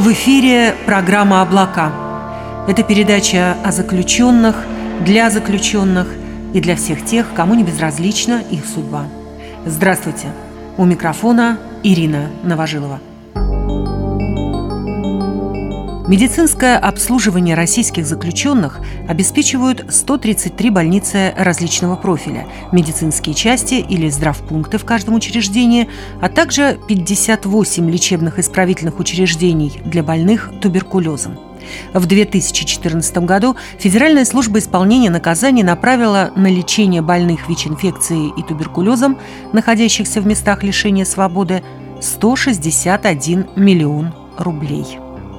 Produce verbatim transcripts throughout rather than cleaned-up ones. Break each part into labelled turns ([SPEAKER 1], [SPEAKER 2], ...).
[SPEAKER 1] В эфире программа «Облака». Это передача о заключенных, для заключенных и для всех тех, кому не безразлична их судьба. Здравствуйте! У микрофона Ирина Новожилова. Медицинское обслуживание российских заключенных обеспечивают сто тридцать три больницы различного профиля, медицинские части или здравпункты в каждом учреждении, а также пятьдесят восемь лечебных-исправительных учреждений для больных туберкулезом. В две тысячи четырнадцатом году Федеральная служба исполнения наказаний направила на лечение больных ВИЧ-инфекцией и туберкулезом, находящихся в местах лишения свободы, сто шестьдесят один миллион рублей.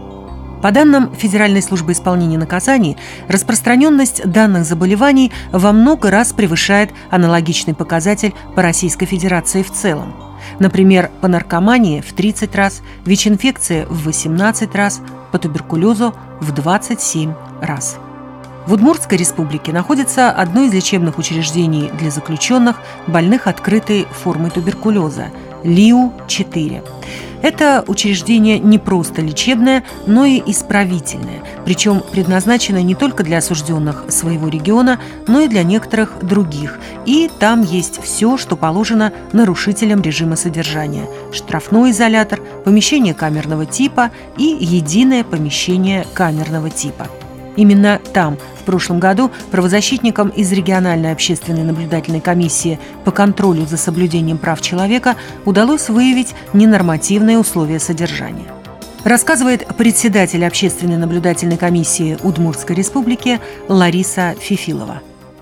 [SPEAKER 1] По данным Федеральной службы исполнения наказаний, распространенность данных заболеваний во много раз превышает аналогичный показатель по Российской Федерации в целом. Например, по наркомании в тридцать раз, ВИЧ-инфекции в восемнадцать раз, по туберкулезу в двадцать семь раз. В Удмуртской республике находится одно из лечебных учреждений для заключенных, больных открытой формой туберкулеза – Лиу четыре. Это учреждение не просто лечебное, но и исправительное, причем предназначено не только для осужденных своего региона, но и для некоторых других. И там есть все, что положено нарушителям режима содержания: штрафной изолятор, помещение камерного типа и единое помещение камерного типа. Именно там в прошлом году правозащитникам из региональной общественной наблюдательной комиссии по контролю за соблюдением прав человека удалось выявить ненормативные условия содержания. Рассказывает председатель общественной наблюдательной комиссии Удмуртской республики Лариса Фифилова.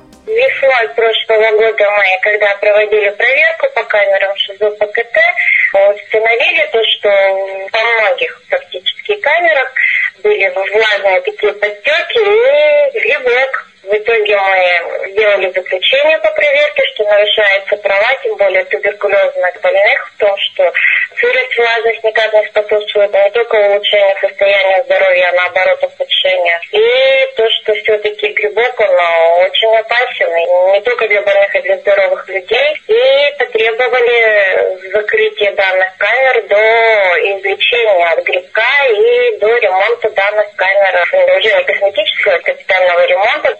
[SPEAKER 2] Весной прошлого года мы, когда проводили проверку по камерам ШИЗО ПКТ, установили то, что во многих практически камерах были влажные такие подтеки и грибок. В итоге мы сделали заключение по проверке, что нарушаются права, тем более туберкулезных больных, в том, что сырость, влажность никак не способствует не только улучшению состояния здоровья, а наоборот ухудшению. И то, что все-таки грибок, он очень опасен, не только для больных, а для здоровых людей. И потребовали закрытия данных камер до излечения от грибка и до ремонта данных камер, уже не косметического, а капитального ремонта.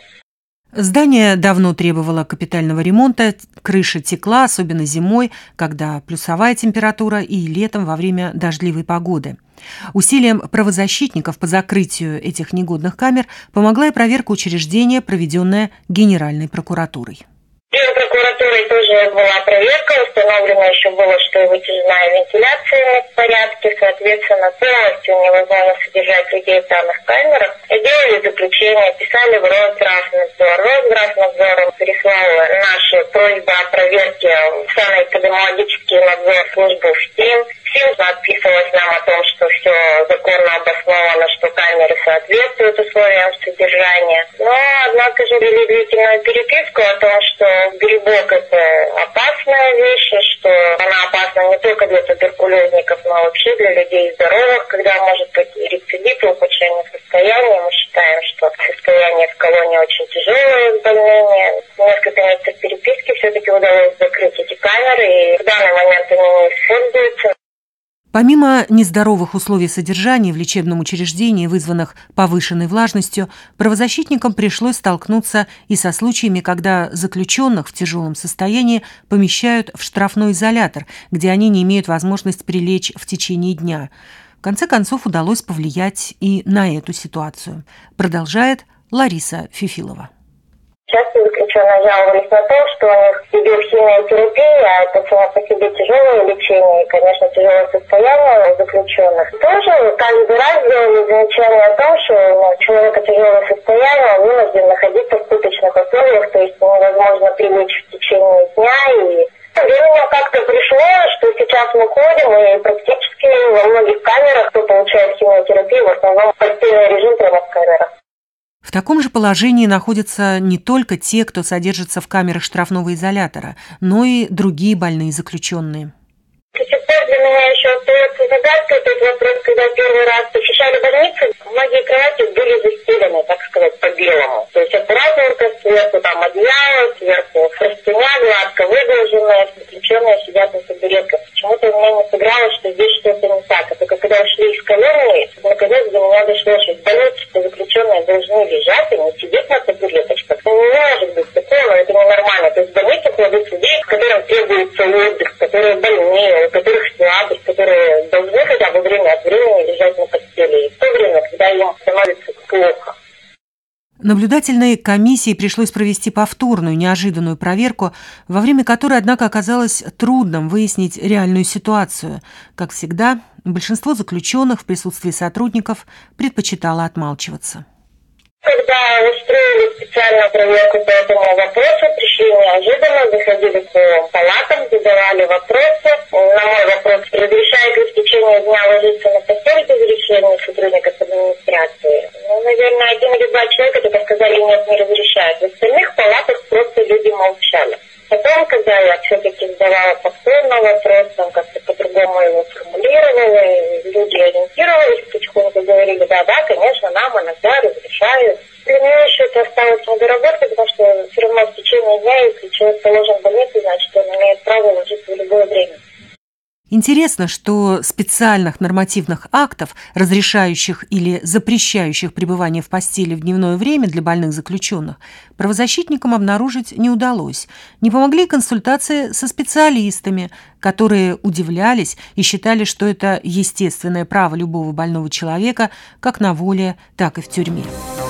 [SPEAKER 1] Здание давно требовало капитального ремонта, крыша текла, особенно зимой, когда плюсовая температура, и летом во время дождливой погоды. Усилием правозащитников по закрытию этих негодных камер помогла и проверка учреждения, проведенная Генеральной прокуратурой.
[SPEAKER 2] Прокуратурой тоже была проверка, установлено еще было, что и вытяжная вентиляция в порядке, соответственно, полностью невозможно содержать людей в данных камерах. Сделали заключение, писали в Росздравнадзор. Росздравнадзор переслал наши просьбы о проверке в санэпидемиологический надзор службу ФСИН. ФСИН отписывалась нам о том, что все законно обосновано, что камеры соответствуют условиям содержания. Но, однако же, вели длительную переписку о том, что грибок – это опасная вещь, что она опасна не только для туберкулезников, но и вообще для людей здоровых, когда может быть рецидив и ухудшение состояния. Мы считаем, что состояние в колонии очень тяжелое с больными. Несколько месяцев переписки все-таки удалось закрыть эти камеры, и в данный момент они не используются.
[SPEAKER 1] Помимо нездоровых условий содержания в лечебном учреждении, вызванных повышенной влажностью, правозащитникам пришлось столкнуться и со случаями, когда заключенных в тяжелом состоянии помещают в штрафной изолятор, где они не имеют возможности прилечь в течение дня. В конце концов, удалось повлиять и на эту ситуацию, продолжает Лариса Фифилова.
[SPEAKER 2] Часто заключенные жаловались на то, что у них идет химиотерапия, а это само по себе тяжелое лечение и, конечно, тяжелое состояние у заключенных. Тоже каждый раз делали замечание о том, что у человека тяжелое состояние, он вынужден находиться в пыточных условиях, то есть невозможно прилечь в течение дня. И временем как-то пришло, что сейчас мы ходим, и практически во многих камерах, кто получает химиотерапию, в основном постельный режим прямо в камерах.
[SPEAKER 1] В таком же положении находятся не только те, кто содержится в камерах штрафного изолятора, но и другие больные заключенные.
[SPEAKER 2] До сих пор для меня еще остается загадкой этот вопрос, когда первый раз посещали больницу, многие кровати были застелены, так сказать, по-белому. То есть аккуратненько, сверху там одеяло, сверху простыня гладко выглаженная, заключенные сидят на табуретках. Почему-то у меня не сыгралось, что здесь что-то не так. А только когда ушли из колонии, сидеть на табуреточках. Ну, не может быть такого, это ненормально. То есть в больницу кладут людей, которым требуется отдых, которые больные, у которых слабость, которые должны хотя бы время от времени лежать на постели. И в то время, когда им становится плохо.
[SPEAKER 1] Наблюдательной комиссии пришлось провести повторную неожиданную проверку, во время которой, однако, оказалось трудным выяснить реальную ситуацию. Как всегда, большинство заключенных в присутствии сотрудников предпочитало отмалчиваться.
[SPEAKER 2] Когда устроили специальную проверку по этому вопросу, пришли неожиданно, заходили по палатам, задавали вопросы. На мой вопрос, разрешает ли в течение дня ложиться на постель без решения сотрудников администрации? Ну, наверное, один или два человека только сказали, нет, не разрешает. В остальных палатах просто люди молчали. Потом, когда я все-таки задавала повторно вопрос, там как-то по-другому его формулировала, и люди ориентировались, потихоньку говорили, да-да, конечно, нам иногда разрешают. Для меня еще это осталось недоработкой, потому что все равно в течение дня, если человек положен в больницу, значит, он имеет право ложиться в любое время.
[SPEAKER 1] Интересно, что специальных нормативных актов, разрешающих или запрещающих пребывание в постели в дневное время для больных заключенных, правозащитникам обнаружить не удалось. Не помогли консультации со специалистами, которые удивлялись и считали, что это естественное право любого больного человека как на воле, так и в тюрьме.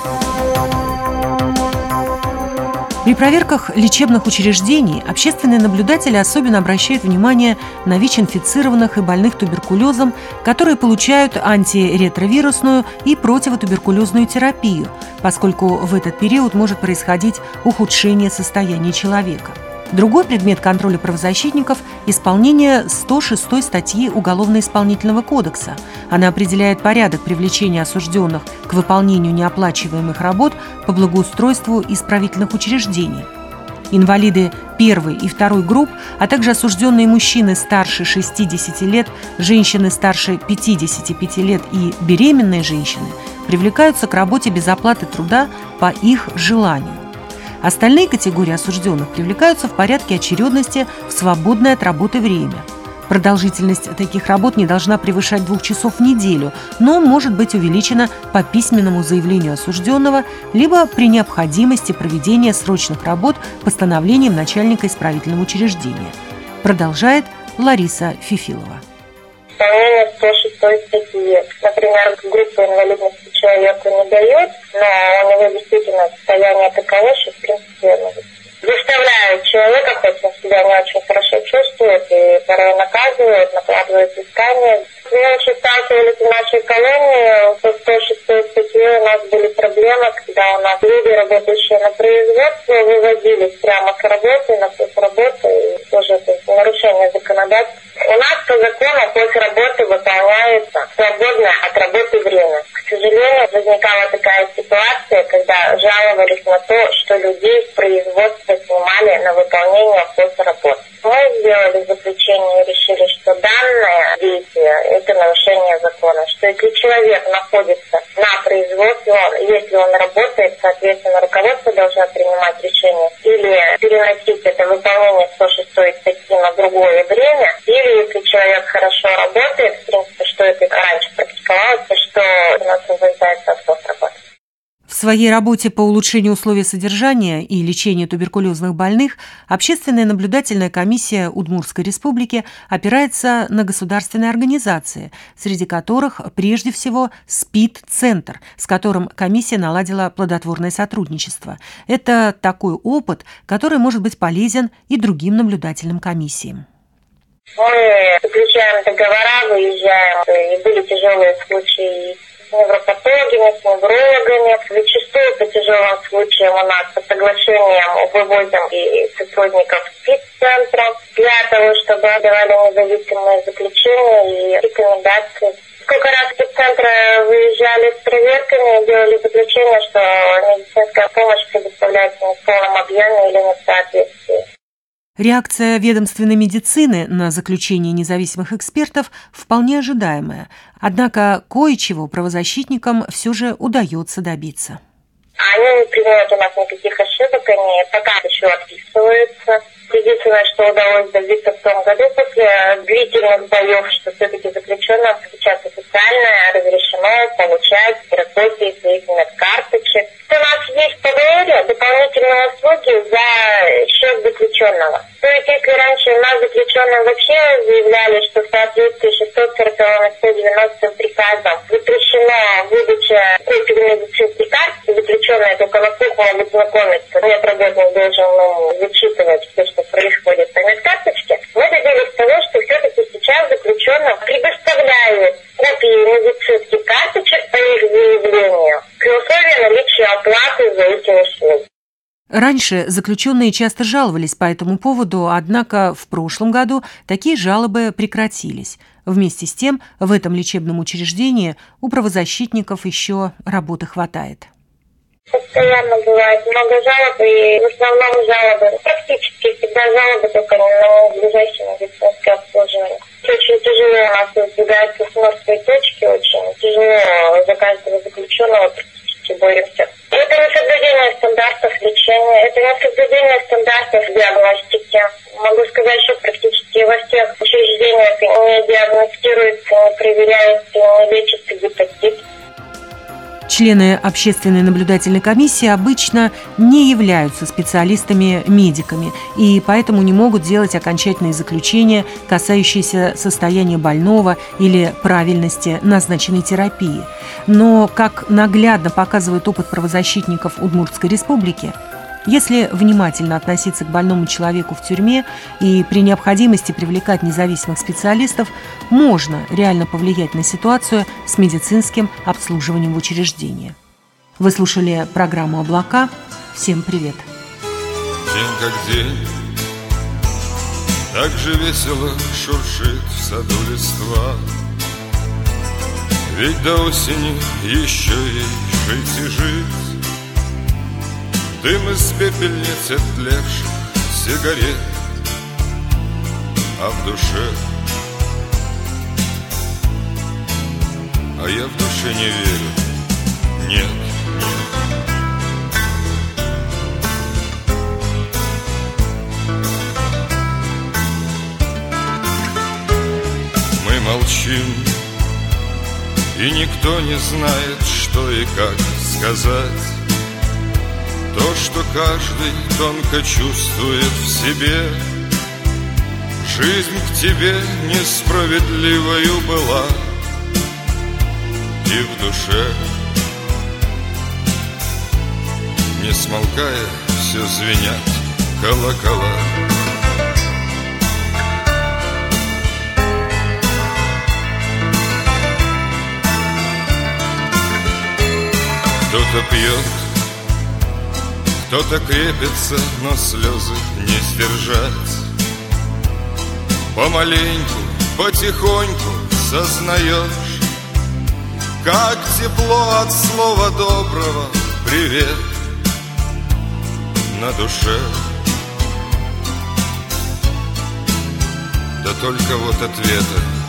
[SPEAKER 1] При проверках лечебных учреждений общественные наблюдатели особенно обращают внимание на ВИЧ-инфицированных и больных туберкулезом, которые получают антиретровирусную и противотуберкулезную терапию, поскольку в этот период может происходить ухудшение состояния человека. Другой предмет контроля правозащитников – исполнение сто шестой статьи Уголовно-исполнительного кодекса. Она определяет порядок привлечения осужденных к выполнению неоплачиваемых работ по благоустройству исправительных учреждений. Инвалиды первой и второй групп, а также осужденные мужчины старше шестидесяти лет, женщины старше пятидесяти пяти лет и беременные женщины привлекаются к работе без оплаты труда по их желанию. Остальные категории осужденных привлекаются в порядке очередности в свободное от работы время. Продолжительность таких работ не должна превышать двух часов в неделю, но может быть увеличена по письменному заявлению осужденного, либо при необходимости проведения срочных работ постановлением начальника исправительного учреждения. Продолжает Лариса Фифилова.
[SPEAKER 2] Исполнение сто шестой статьи. Например, группу инвалидности человеку не дает, но у него действительно состояние таково, что в принципе заставляют человека, хоть он себя не очень хорошо чувствует, и порой наказывают, накладывают взыскание. Мы еще сталкивались в нашей колонии, со сто шестой статьей у нас были проблемы, когда у нас люди, работающие на производстве, выводились прямо с работы, на работу, и тоже это нарушение законодательства. У нас по закону после работы выполняется свободное от работы время. К сожалению, возникала такая ситуация, когда жаловались на то, что людей с производства снимали на выполнение после работы. Мы сделали заключение и решили, что данное действие – это нарушение закона, что если человек находится на производстве, если он работает, соответственно, руководство должно принимать решение или переносить это выполнение сто шестой статьи на другое время, или если человек хорошо работает, в принципе, что это раньше практиковалось, что он освобождается от соцработы.
[SPEAKER 1] В своей работе по улучшению условий содержания и лечению туберкулезных больных Общественная наблюдательная комиссия Удмуртской республики опирается на государственные организации, среди которых прежде всего СПИД-центр, с которым комиссия наладила плодотворное сотрудничество. Это такой опыт, который может быть полезен и другим наблюдательным комиссиям.
[SPEAKER 2] Мы заключаем договора, выезжаем, и были тяжелые случаи с невропатологами, с неврологами. Зачастую по тяжелым случаям у нас по соглашениям вывозим и сотрудников СПИД-центра для того, чтобы давали независимые заключения и рекомендации. Сколько раз СПИД-центры выезжали с проверками и делали заключение, что медицинская помощь предоставляется не в полном объеме или не в соответствии.
[SPEAKER 1] Реакция ведомственной медицины на заключение независимых экспертов вполне ожидаемая, однако кое-чего правозащитникам все же удается добиться.
[SPEAKER 2] Они не принимают у нас никаких ошибок, они пока еще отписываются. Единственное, что удалось добиться в том году, после длительных боев, что все-таки заключенным сейчас официально разрешено получать терапии своих медкарточек. У нас есть дополнительные услуги за счет заключенного. То есть, если раньше у нас заключенным вообще заявляли, что в соответствии с шестьсот сороковым и сто девяностым приказом запрещена выдача копий медицинских карт, заключенные только вокруг могут знакомиться, медработник должен ну, зачитывать все, что происходит на медкарточке, мы добились того, что все-таки сейчас заключенным предоставляют копии медицинских карточек по их заявлению при условии наличия оплаты за эти услуги.
[SPEAKER 1] Раньше заключенные часто жаловались по этому поводу, однако в прошлом году такие жалобы прекратились. Вместе с тем, в этом лечебном учреждении у правозащитников еще работы хватает.
[SPEAKER 2] Постоянно бывает много жалоб, и в основном жалобы, практически всегда жалобы только на надлежащее медицинское обслуживание. Очень тяжело у нас избегаются с мертвой точки, очень тяжело за каждого заключенного практически боремся. Это не соблюдение стандартов лечения, это не соблюдение стандартов диагностики. Могу сказать, что практически во всех учреждениях не диагностируется, не проверяется, не лечится гепатит.
[SPEAKER 1] Члены общественной наблюдательной комиссии обычно не являются специалистами-медиками и поэтому не могут делать окончательные заключения, касающиеся состояния больного или правильности назначенной терапии. Но, как наглядно показывает опыт правозащитников Удмуртской республики, если внимательно относиться к больному человеку в тюрьме и при необходимости привлекать независимых специалистов, можно реально повлиять на ситуацию с медицинским обслуживанием в учреждении. Вы слушали программу «Облака». Всем привет!
[SPEAKER 3] День как день, так же весело шуршит в саду листва. Ведь до осени еще ей жить и жить. Дым из пепельниц оттлевших сигарет, а в душе, а я в душе не верю, нет, нет. Мы молчим, и никто не знает, что и как сказать. То, что каждый тонко чувствует в себе. Жизнь к тебе несправедливою была, и в душе, не смолкая, все звенят колокола. Кто-то пьет, кто-то крепится, но слезы не сдержать. Помаленьку, потихоньку сознаешь, как тепло от слова доброго привет на душе. Да только вот ответа